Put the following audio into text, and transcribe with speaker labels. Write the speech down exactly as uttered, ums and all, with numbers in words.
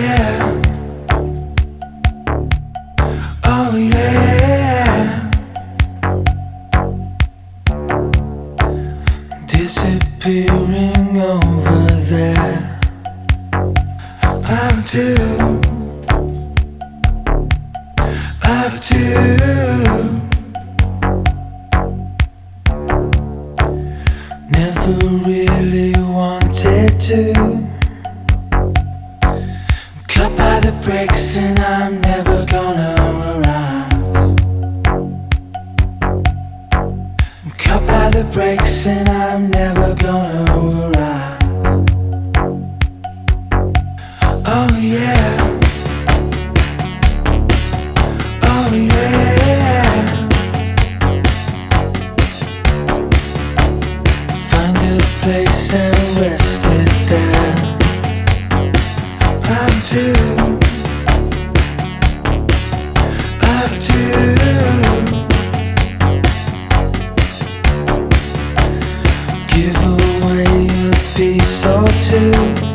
Speaker 1: yeah, oh yeah, disappearing over there. I do, I do. Never really wanted to. Cut by the brakes and I'm never gonna arrive. Cut by the brakes and I'm never gonna arrive. Oh yeah, oh yeah. Find a place and rest it there. I do, I do. Give away a piece or two.